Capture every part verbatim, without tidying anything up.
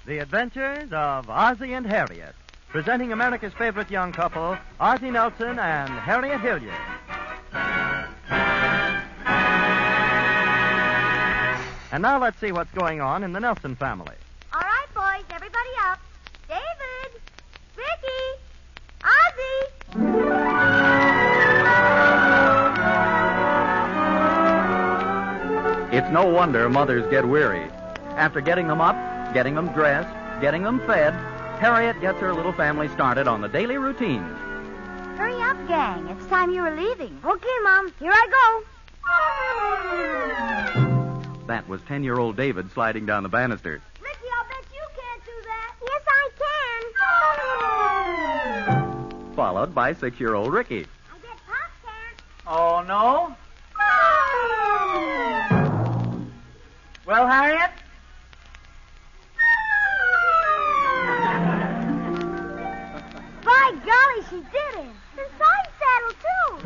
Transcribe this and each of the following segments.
The Adventures of Ozzie and Harriet, presenting America's favorite young couple, Ozzie Nelson and Harriet Hilliard. And now let's see what's going on in the Nelson family. All right, boys, everybody up. David, Ricky, Ozzie. It's no wonder mothers get weary. After getting them up, getting them dressed, getting them fed, Harriet gets her little family started on the daily routine. Hurry up, gang. It's time you were leaving. Okay, Mom. Here I go. That was ten-year-old David sliding down the banister. Ricky, I'll bet you can't do that. Yes, I can. Followed by six-year-old Ricky. I bet Pop can't. Oh, no? Well, Harriet? By golly, she did it. The side saddle, too.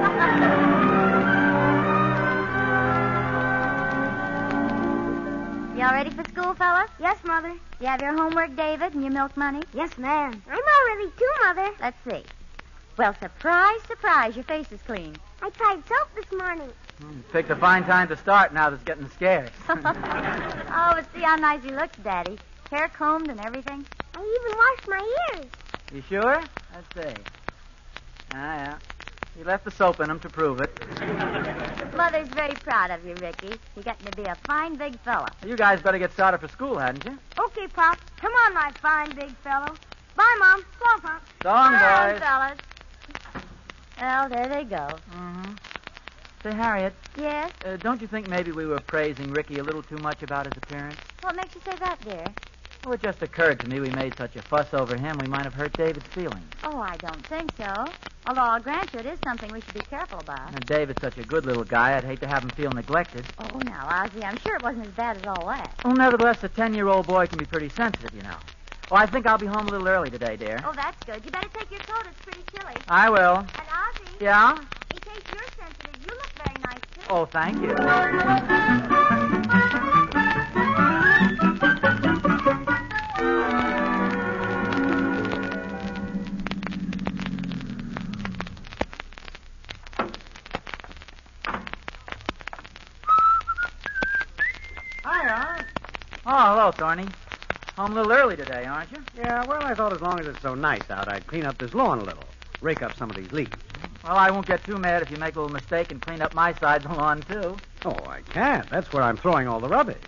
Y'all ready for school, fellas? Yes, Mother. You have your homework, David, and your milk money? Yes, ma'am. I'm all ready, too, Mother. Let's see. Well, surprise, surprise, your face is clean. I tried soap this morning. Hmm, picked a fine time to start now that it's getting scarce. Oh, but see how nice he looks, Daddy. Hair combed and everything. I even washed my ears. You sure? Let's see. Ah, yeah. You left the soap in them to prove it. Mother's very proud of you, Ricky. You're getting to be a fine big fella. You guys better get started for school, hadn't you? Okay, Pop. Come on, my fine big fellow. Bye, Mom. So long, Pop. So long, Bye, boys. fellas. Well, there they go. Mm-hmm. Say, Harriet, Yes? uh, don't you think maybe we were praising Ricky a little too much about his appearance? What makes you say that, dear? Well, it just occurred to me we made such a fuss over him, we might have hurt David's feelings. Oh, I don't think so. Although I'll grant you it is something we should be careful about. And David's such a good little guy, I'd hate to have him feel neglected. Oh, now, Ozzie, I'm sure it wasn't as bad as all that. Well, nevertheless, a ten-year-old boy can be pretty sensitive, you know. Well, I think I'll be home a little early today, dear. Oh, that's good. You better take your coat. It's pretty chilly. I will. And Ozzie. Yeah? In case you're sensitive, you look very nice, too. Oh, thank you. Hiya. Oh, hello, Thorny. Home a little early today, aren't you? Yeah, well, I thought as long as it's so nice out, I'd clean up this lawn a little. Rake up some of these leaves. Well, I won't get too mad if you make a little mistake and clean up my side of the lawn, too. Oh, I can't. That's where I'm throwing all the rubbish.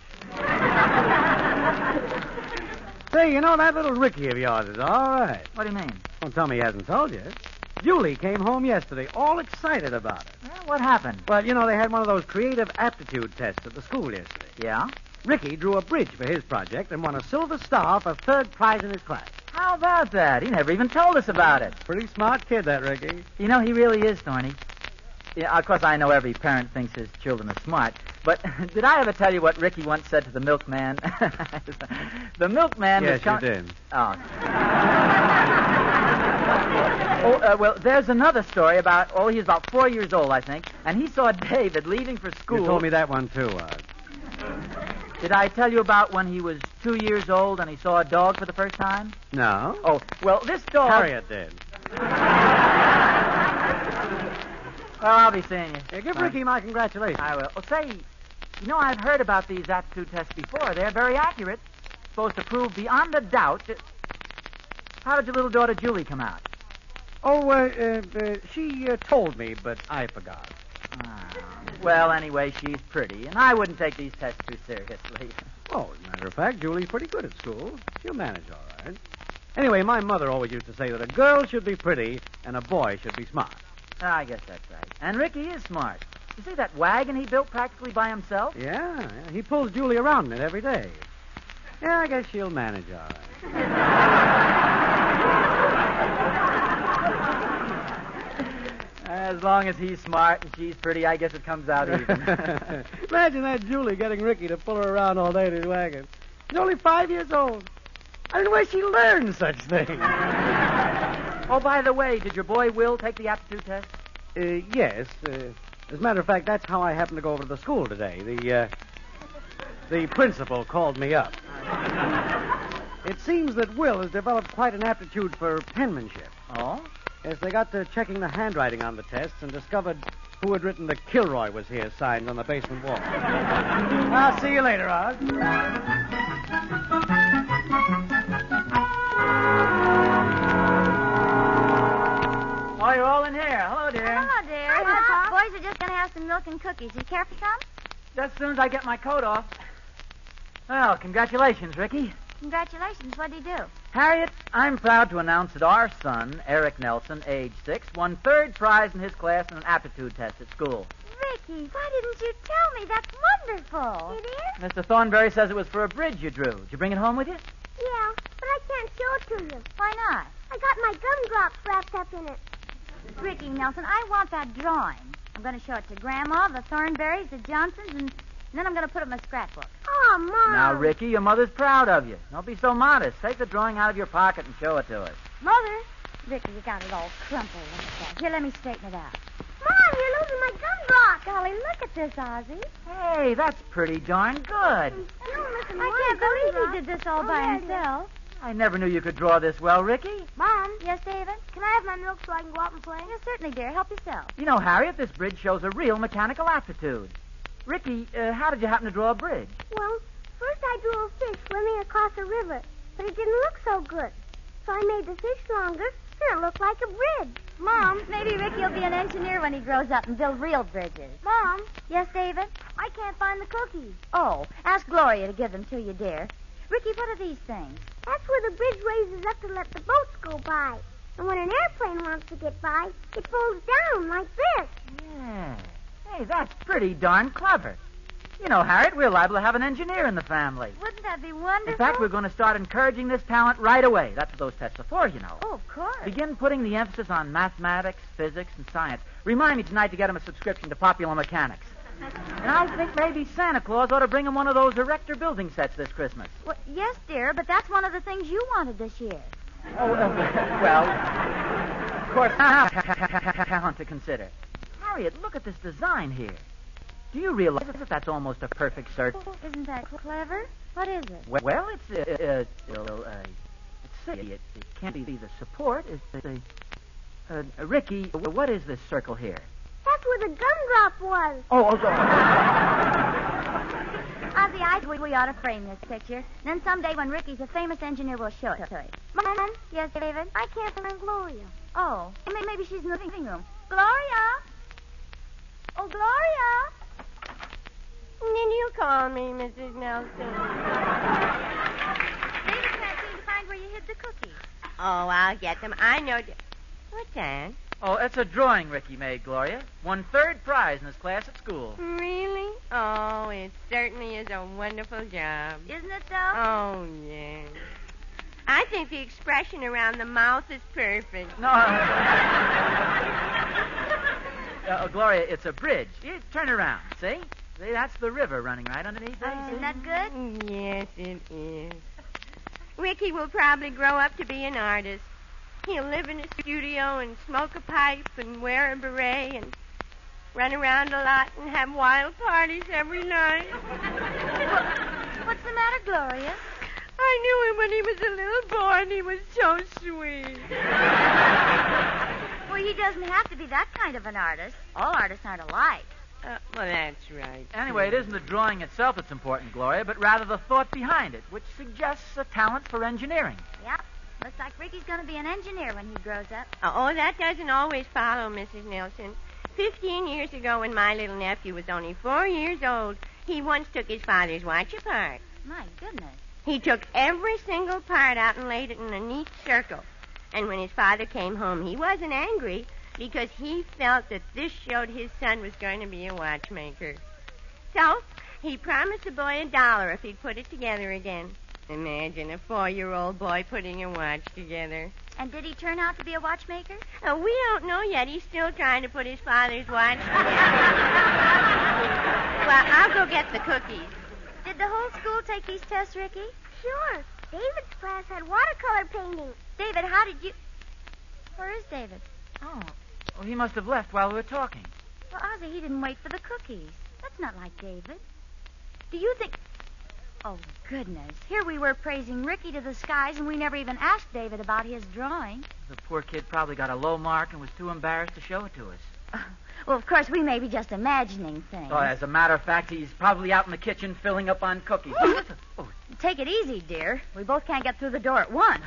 Say, you know, that little Ricky of yours is all right. What do you mean? Don't tell me he hasn't told you. Julie came home yesterday all excited about it. Well, what happened? Well, you know, they had one of those creative aptitude tests at the school yesterday. Yeah? Ricky drew a bridge for his project and won a silver star for third prize in his class. How about that? He never even told us about it. Pretty smart kid, that Ricky. You know, he really is, Thorny. Yeah, of course, I know every parent thinks his children are smart, but did I ever tell you what Ricky once said to the milkman? The milkman yes, was... com- you did. Oh. Oh, uh, well, there's another story about, oh, he was about four years old, I think, and he saw David leaving for school. You told me that one, too, uh. Did I tell you about when he was two years old and he saw a dog for the first time? No. Oh, well, this dog... Harriet did. Well, I'll be seeing you. Yeah, give Ricky my congratulations. I will. Oh, say, you know, I've heard about these aptitude tests before. They're very accurate. Supposed to prove beyond a doubt that... How did your little daughter Julie come out? Oh, uh, uh, uh, she uh, told me, but I forgot. Ah, well, anyway, she's pretty, and I wouldn't take these tests too seriously. Oh, as a matter of fact, Julie's pretty good at school. She'll manage all right. Anyway, my mother always used to say that a girl should be pretty and a boy should be smart. I guess that's right. And Ricky is smart. You see that wagon he built practically by himself? Yeah, yeah, he pulls Julie around in it every day. Yeah, I guess she'll manage all right. As long as he's smart and she's pretty, I guess it comes out even. Imagine that Julie getting Ricky to pull her around all day in his wagon. She's only five years old. I don't know where she learned such things. Oh, by the way, did your boy Will take the aptitude test? Uh, yes. Uh, as a matter of fact, that's how I happened to go over to the school today. The, uh, the principal called me up. It seems that Will has developed quite an aptitude for penmanship. Oh? Yes, they got to checking the handwriting on the tests and discovered who had written the Kilroy was here signs on the basement wall. I'll see you later, Oz. Oh, you're all in here. Hello, dear. Hello, dear. Hi, Pop. Boys are just going to have some milk and cookies. You care for some? Just as soon as I get my coat off. Well, congratulations, Ricky. Congratulations. What did you do? Harriet, I'm proud to announce that our son, Eric Nelson, age six, won third prize in his class in an aptitude test at school. Ricky, why didn't you tell me? That's wonderful. It is? Mister Thornberry says it was for a bridge you drew. Did you bring it home with you? Yeah, but I can't show it to you. Why not? I got my gumdrops wrapped up in it. Ricky Nelson, I want that drawing. I'm going to show it to Grandma, the Thornberrys, the Johnsons, and, and then I'm going to put it in my scrapbook. Oh, Mom. Now, Ricky, your mother's proud of you. Don't be so modest. Take the drawing out of your pocket and show it to us. Mother? Ricky, you got it all crumpled like that. Here, let me straighten it out. Mom, you're losing my gumdrops. Golly, look at this, Ozzie. Hey, that's pretty darn good. I can't believe he did this all by himself. I never knew you could draw this well, Ricky. Mom? Yes, David? Can I have my milk so I can go out and play? Yes, certainly, dear. Help yourself. You know, Harriet, this bridge shows a real mechanical aptitude. Ricky, uh, how did you happen to draw a bridge? Well, first I drew a fish swimming across a river, but it didn't look so good. So I made the fish longer, and it looked like a bridge. Mom, maybe Ricky will be an engineer when he grows up and build real bridges. Mom, Yes, David? I can't find the cookies. Oh, ask Gloria to give them to you, dear. Ricky, what are these things? That's where the bridge raises up to let the boats go by. And when an airplane wants to get by, it folds down like this. Yeah. Hey, that's pretty darn clever. You know, Harriet, we're liable to have an engineer in the family. Wouldn't that be wonderful? In fact, we're going to start encouraging this talent right away. That's what those tests are for, you know. Oh, of course. Begin putting the emphasis on mathematics, physics, and science. Remind me tonight to get him a subscription to Popular Mechanics. And I think maybe Santa Claus ought to bring him one of those erector building sets this Christmas. Well, yes, dear, but that's one of the things you wanted this year. Oh, uh, well, of course, talent to consider. Harriet, look at this design here. Do you realize that that's almost a perfect circle? Isn't that clever? What is it? Well, it's uh, uh, uh, uh let's see, it, it can't be the support. It's the uh, uh, Ricky. What is this circle here? That's where the gumdrop was. Oh, oh, oh. Ozzie, I think we ought to frame this picture. Then someday when Ricky's a famous engineer, we'll show it to him. Mom? Yes, David? I can't find Gloria. Oh, maybe she's in the living room. Gloria? Oh, Gloria? And then you call me, Missus Nelson. David can't seem to find where you hid the cookies. Oh, I'll get them. I know. D- What's that? Oh, it's a drawing Ricky made, Gloria. Won third prize in his class at school. Really? Oh, it certainly is a wonderful job. Isn't it, though? Oh, yes. I think the expression around the mouth is perfect. No. uh, uh, Gloria, it's a bridge. You turn around, see? See, that's the river running right underneath there. Isn't that good? Yes, it is. Ricky will probably grow up to be an artist. He'll live in a studio and smoke a pipe and wear a beret and run around a lot and have wild parties every night. What's the matter, Gloria? I knew him when he was a little boy and he was so sweet. Well, he doesn't have to be that kind of an artist. All artists aren't alike. Uh, well, that's right. Anyway, it isn't the drawing itself that's important, Gloria, but rather the thought behind it, which suggests a talent for engineering. Yep. Looks like Ricky's going to be an engineer when he grows up. Oh, that doesn't always follow, Missus Nelson. Fifteen years ago, when my little nephew was only four years old, he once took his father's watch apart. My goodness. He took every single part out and laid it in a neat circle. And when his father came home, he wasn't angry because he felt that this showed his son was going to be a watchmaker. So he promised the boy a dollar if he'd put it together again. Imagine a four-year-old boy putting a watch together. And did he turn out to be a watchmaker? Uh, we don't know yet. He's still trying to put his father's watch together. Well, I'll go get the cookies. Did the whole school take these tests, Ricky? Sure. David's class had watercolor painting. David, how did you... Where is David? Oh, well, he must have left while we were talking. Well, Ozzie, he didn't wait for the cookies. That's not like David. Do you think... Oh, goodness. Here we were praising Ricky to the skies, and we never even asked David about his drawing. The poor kid probably got a low mark and was too embarrassed to show it to us. Uh, well, of course, we may be just imagining things. Oh, as a matter of fact, he's probably out in the kitchen filling up on cookies. Oh, oh. Take it easy, dear. We both can't get through the door at once.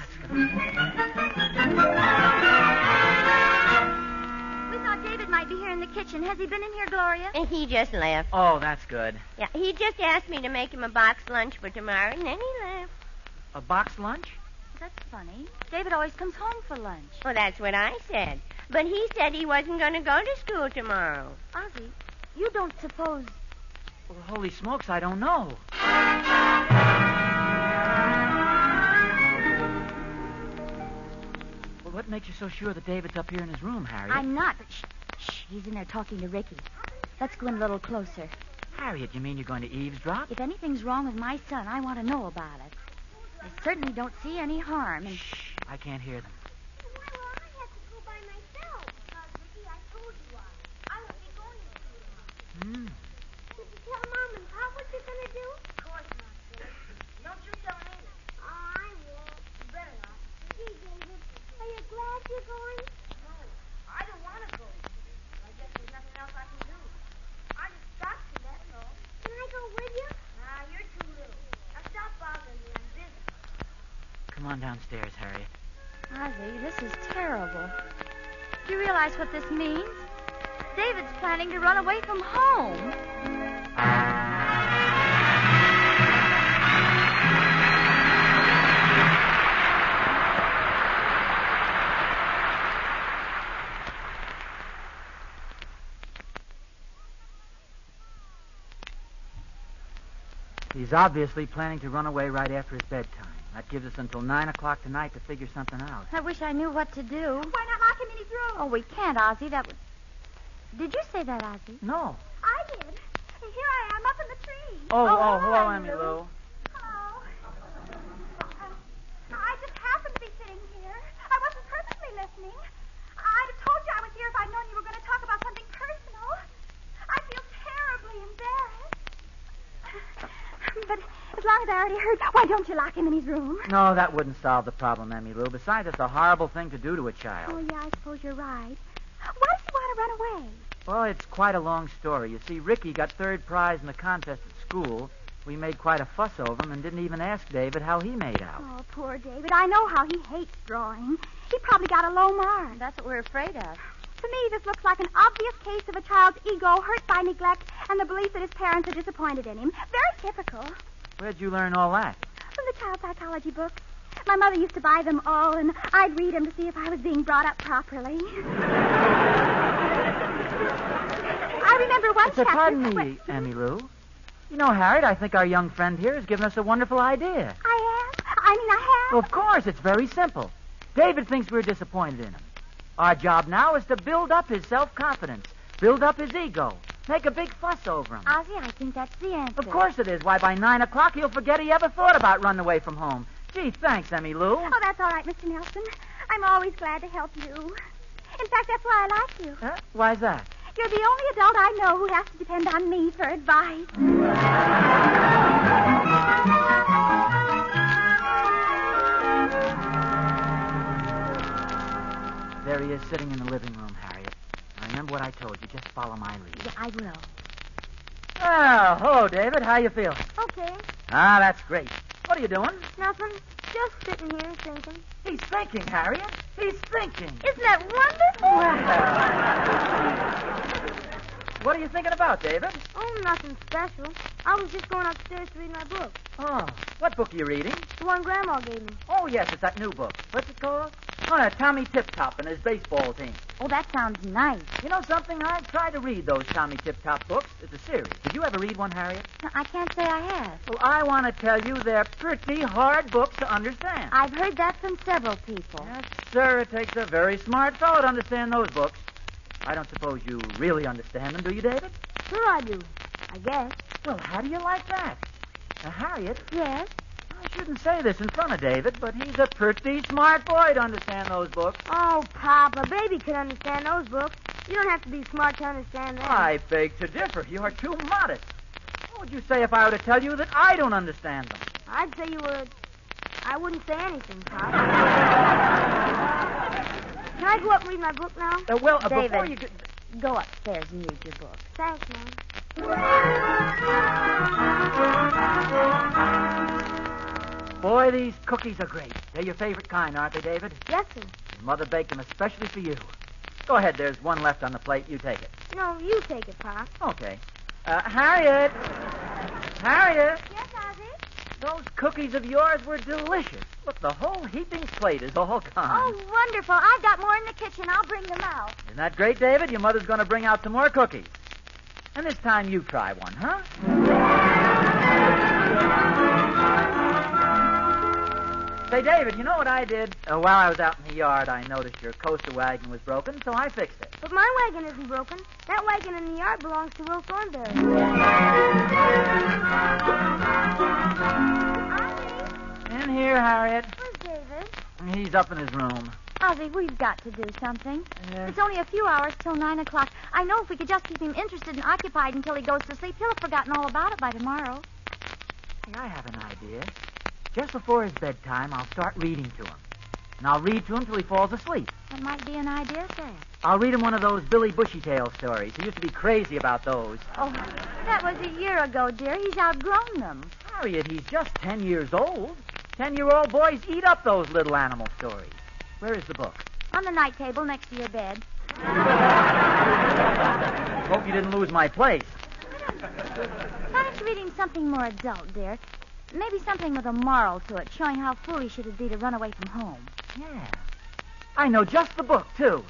We thought David might be here in the kitchen. Has he been in here, Gloria? And he just left. Oh, that's good. Yeah, he just asked me to make him a box lunch for tomorrow, and then he left. A box lunch? That's funny. David always comes home for lunch. Well, that's what I said. But he said he wasn't going to go to school tomorrow. Ozzie, you don't suppose... Well, holy smokes, I don't know. Well, what makes you so sure that David's up here in his room, Harriet? I'm not, but shh, shh, he's in there talking to Ricky. Let's go in a little closer. Harriet, you mean you're going to eavesdrop? If anything's wrong with my son, I want to know about it. I certainly don't see any harm. And... Shh, I can't hear them. Well, I have to go by myself. Because, Ricky, I told you I, I won't be going to school tomorrow. Hmm. Did you tell Mom and Pop what you're going to do? Of course not, sir. Don't you tell me. Oh, I won't. You better not. Gee, David, are you glad you're going? No, I don't want to go. I guess there's nothing else I can do. I just got to, that's all. Can I go with you? Nah, you're too little. Now stop bothering me. I'm busy. Come on downstairs, Harriet. Ozzie, this is terrible. Do you realize what this means? David's planning to run away from home. He's obviously planning to run away right after his bedtime. That gives us until nine o'clock tonight to figure something out. I wish I knew what to do. Why not lock him in his room? Oh, we can't, Ozzie. That would... Did you say that, Ozzie? No. I did. And here I am up in the tree. Oh, oh, Oh, hello, hi, Emmy Lou. Lou. Hello. Uh, I just happened to be sitting here. I wasn't purposely listening. I'd have told you I was here if I'd known you were going to talk about something personal. I feel terribly embarrassed. But as long as I already heard, why don't you lock him in his room? No, that wouldn't solve the problem, Emmy Lou. Besides, it's a horrible thing to do to a child. Oh, yeah, I suppose you're right. Why does he want to run away? Well, it's quite a long story. You see, Ricky got third prize in the contest at school. We made quite a fuss over him and didn't even ask David how he made out. Oh, poor David. I know how he hates drawing. He probably got a low mark. That's what we're afraid of. To me, this looks like an obvious case of a child's ego hurt by neglect and the belief that his parents are disappointed in him. Very typical. Where'd you learn all that? From the child psychology books. My mother used to buy them all, and I'd read them to see if I was being brought up properly. I remember one So chapter... pardon me, where- Emmy Lou. You know, Harriet, I think our young friend here has given us a wonderful idea. I am? I mean, I have? Well, of course, it's very simple. David thinks we're disappointed in him. Our job now is to build up his self-confidence, build up his ego, make a big fuss over him. Ozzie, I think that's the answer. Of course it is. Why, by nine o'clock, he'll forget he ever thought about running away from home. Gee, thanks, Emmy Lou. Oh, that's all right, Mister Nelson. I'm always glad to help you. In fact, that's why I like you. Huh? Why's that? You're the only adult I know who has to depend on me for advice. There he is, sitting in the living room, Harriet. Now, remember what I told you. Just follow my lead. Yeah, I will. Oh, hello, David. How you feeling? Okay. Ah, that's great. What are you doing? Nothing. Just sitting here thinking. He's thinking, Harriet. He's thinking. Isn't that wonderful? What are you thinking about, David? Oh, nothing special. I was just going upstairs to read my book. Oh, what book are you reading? The one Grandma gave me. Oh, yes, it's that new book. What's it called? Oh, no, Tommy Tip-Top and his baseball team. Oh, that sounds nice. You know something? I've tried to read those Tommy Tip-Top books. It's a series. Did you ever read one, Harriet? No, I can't say I have. Well, I want to tell you they're pretty hard books to understand. I've heard that from several people. Yes, sir. It takes a very smart fellow to understand those books. I don't suppose you really understand them, do you, David? Sure I do. I guess. Well, how do you like that? Now, Harriet, Yes? I shouldn't say this in front of David, but he's a pretty smart boy to understand those books. Oh, Papa, baby could understand those books. You don't have to be smart to understand them. I beg to differ. You're too modest. would you say if I were to tell you that I don't understand them? I'd say you would. I wouldn't say anything, Pop. Can I go up and read my book now? Uh, well, uh, David. before you... Go... Go upstairs and read your book. Thanks, Mom. Boy, these cookies are great. They're your favorite kind, aren't they, David? Yes, sir. Mother baked them especially for you. Go ahead, there's one left on the plate. You take it. No, you take it, Pop. Okay. Uh, Harriet! Harriet! Yes, Ozzy? Those cookies of yours were delicious. Look, the whole heaping plate is all gone. Oh, wonderful. I've got more in the kitchen. I'll bring them out. Isn't that great, David? Your mother's going to bring out some more cookies. And this time you try one, huh? Say, David, you know what I did? Uh, while I was out in the yard, I noticed your coaster wagon was broken, so I fixed it. But my wagon isn't broken. That wagon in the yard belongs to Will Thornberry. Ozzy? In here, Harriet. Where's David? He's up in his room. Ozzy, we've got to do something. Yes. It's only a few hours till nine o'clock. I know if we could just keep him interested and occupied until he goes to sleep, he'll have forgotten all about it by tomorrow. Hey, I have an idea. Just before his bedtime, I'll start reading to him. And I'll read to him till he falls asleep. That might be an idea, sir. I'll read him one of those Billy Bushytail stories. He used to be crazy about those. Oh, that was a year ago, dear. He's outgrown them. Harriet, he's just ten years old. Ten-year-old boys eat up those little animal stories. Where is the book? On the night table next to your bed. Hope you didn't lose my place. Why don't you read him something more adult, dear? Maybe something with a moral to it, showing how foolish it would be to run away from home. Yeah. I know just the book, too.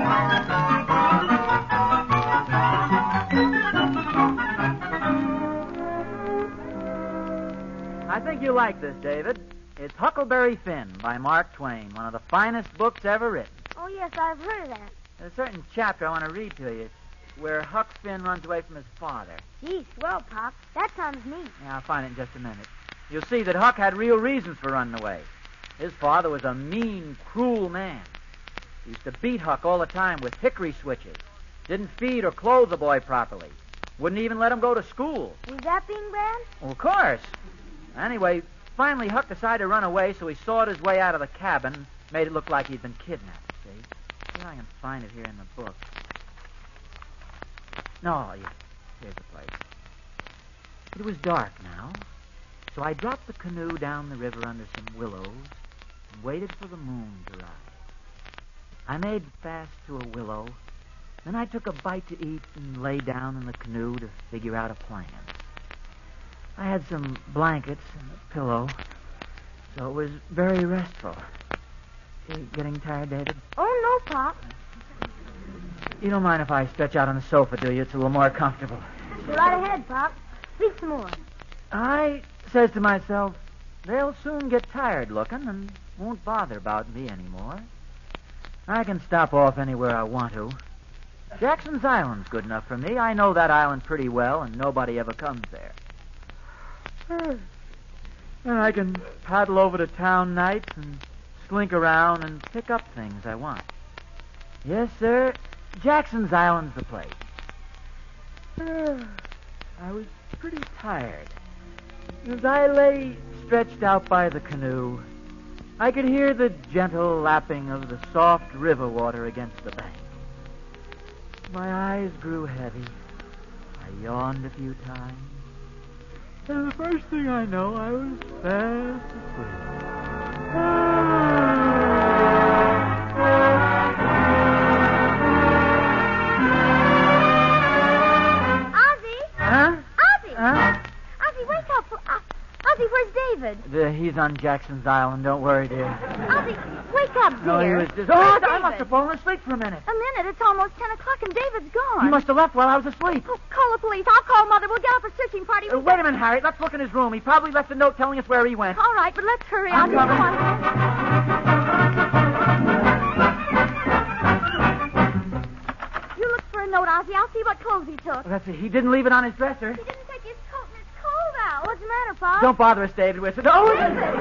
I think you'll like this, David. It's Huckleberry Finn by Mark Twain, one of the finest books ever written. Oh, yes, I've heard of that. There's a certain chapter I want to read to you. It's where Huck Finn runs away from his father. Gee, swell, Pop. That sounds neat. Yeah, I'll find it in just a minute. You'll see that Huck had real reasons for running away. His father was a mean, cruel man. He used to beat Huck all the time with hickory switches. Didn't feed or clothe the boy properly. Wouldn't even let him go to school. Is that being bad? Well, of course. Anyway, finally Huck decided to run away, so he sawed his way out of the cabin, made it look like he'd been kidnapped, see? See if I can find it here in the book. No, yeah, here's the place. It was dark now, so I dropped the canoe down the river under some willows and waited for the moon to rise. I made fast to a willow, then I took a bite to eat and lay down in the canoe to figure out a plan. I had some blankets and a pillow, so it was very restful. You getting tired, David? Oh, no, Pop. You don't mind if I stretch out on the sofa, do you? It's a little more comfortable. Go right ahead, Pop. Speak some more. I says to myself, they'll soon get tired looking and won't bother about me anymore. I can stop off anywhere I want to. Jackson's Island's good enough for me. I know that island pretty well, and nobody ever comes there. And I can paddle over to town nights and slink around and pick up things I want. Yes, sir, Jackson's Island's the place. I was pretty tired. As I lay stretched out by the canoe, I could hear the gentle lapping of the soft river water against the bank. My eyes grew heavy. I yawned a few times. And the first thing I know, I was fast asleep. Ozzy! Huh? Ozzy! Huh? Ozzy, wake up. Uh, Ozzy, where's David? The, he's on Jackson's Island. Don't worry, dear. Ozzy, wake up, dear. No, he was just... Where's Oh, I David? must have fallen asleep for a minute. A minute. It's almost ten o'clock and David's gone. He must have left while I was asleep. Oh, call the police. I'll call Mother. We'll get up a searching party. Uh, wait a minute, Harry. Let's look in his room. He probably left a note telling us where he went. All right, but let's hurry. I'm Ozzy. Come coming. on. You look for a note, Ozzy. I'll see what clothes he took. That's it. He didn't leave it on his dresser. He didn't take his coat, and it's cold out. What's the matter, Pop? Don't bother us, David. We're... Oh, David!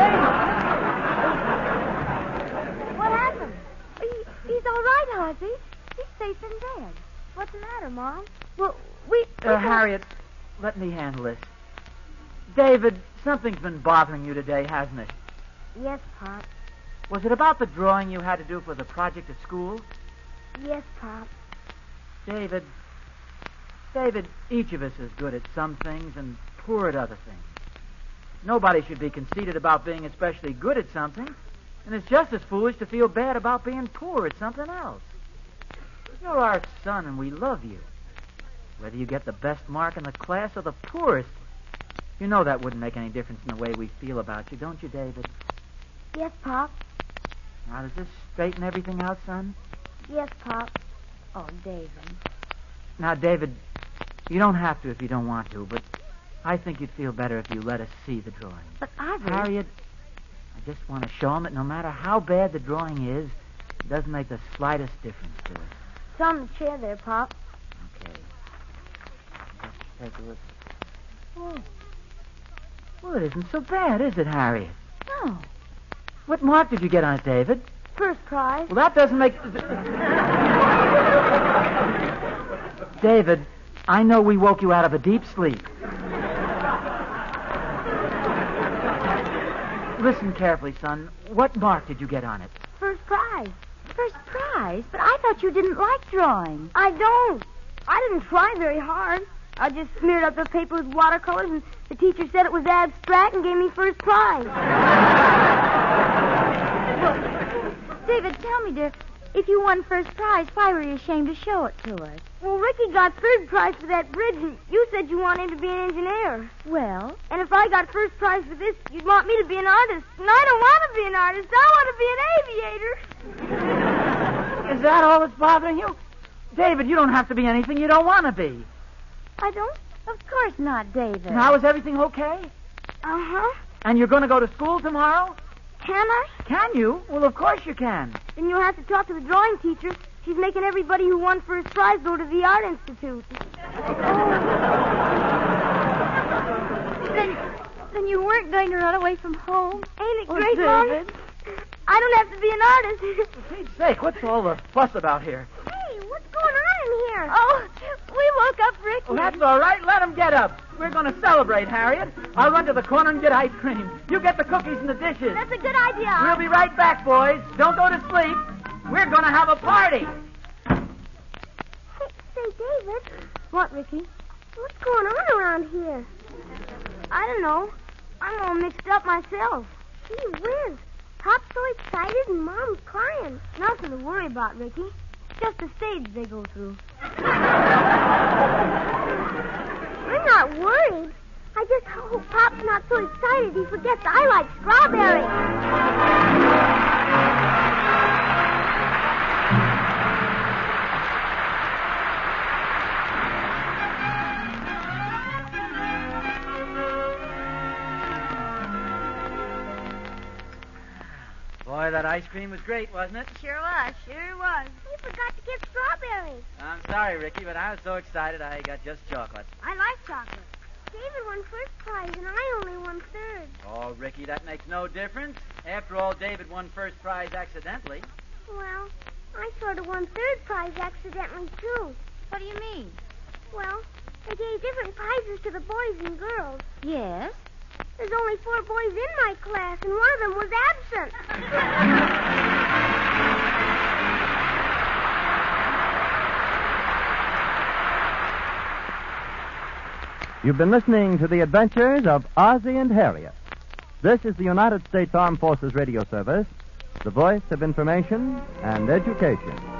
What happened? He, he's all right, Ozzy. He's safe in bed. What's the matter, Mom? Well, we... we Uh, thought- Harriet, let me handle this. David, something's been bothering you today, hasn't it? Yes, Pop. Was it about the drawing you had to do for the project at school? Yes, Pop. David, David, each of us is good at some things and poor at other things. Nobody should be conceited about being especially good at something, and it's just as foolish to feel bad about being poor at something else. You're our son, and we love you. Whether you get the best mark in the class or the poorest, you know that wouldn't make any difference in the way we feel about you, don't you, David? Yes, Pop. Now, does this straighten everything out, son? Yes, Pop. Oh, David. Now, David, you don't have to if you don't want to, but I think you'd feel better if you let us see the drawing. But Arthur... Harriet, I just want to show him that no matter how bad the drawing is, it doesn't make the slightest difference to us. It's on the chair there, Pop. Okay. Let's take a look. Oh. Well, it isn't so bad, is it, Harriet? No. What mark did you get on it, David? First prize. Well, that doesn't make... David, I know we woke you out of a deep sleep. Listen carefully, son. What mark did you get on it? First prize. First prize? But I thought you didn't like drawing. I don't. I didn't try very hard. I just smeared up the paper with watercolors, and the teacher said it was abstract and gave me first prize. David, tell me, dear, if you won first prize, why were you ashamed to show it to us? Well, Ricky got third prize for that bridge, and you said you wanted him to be an engineer. Well? And if I got first prize for this, you'd want me to be an artist. And I don't want to be an artist. I want to be an aviator. Is that all that's bothering you? David, you don't have to be anything you don't want to be. I don't? Of course not, David. Now, is everything okay? Uh-huh. And you're going to go to school tomorrow? Can I? Can you? Well, of course you can. Then you'll have to talk to the drawing teacher. She's making everybody who won first prize go to the Art Institute. then, then you weren't going to run away from home? Ain't it Oh, great, Mom? David. I don't have to be an artist. For Pete's sake, what's all the fuss about here? Hey, what's going on in here? Oh, we woke up Ricky. Well, that's all right. Let him get up. We're going to celebrate, Harriet. I'll run to the corner and get ice cream. You get the cookies and the dishes. That's a good idea. We'll be right back, boys. Don't go to sleep. We're going to have a party. Hey, say, David. What, Ricky? What's going on around here? I don't know. I'm all mixed up myself. Gee whiz. Pop's so excited and Mom's crying. Nothing to worry about, Ricky. It's just a stage they go through. I'm not worried. I just hope Pop's not so excited he forgets I like strawberries. Boy, that ice cream was great, wasn't it? Sure was. Sure was. You forgot to get strawberries. I'm sorry, Ricky, but I was so excited I got just chocolate. I like chocolate. David won first prize, and I only won third. Oh, Ricky, that makes no difference. After all, David won first prize accidentally. Well, I sort of won third prize accidentally, too. What do you mean? Well, they gave different prizes to the boys and girls. Yes? There's only four boys in my class, and one of them was absent. You've been listening to the adventures of Ozzie and Harriet. This is the United States Armed Forces Radio Service, the voice of information and education.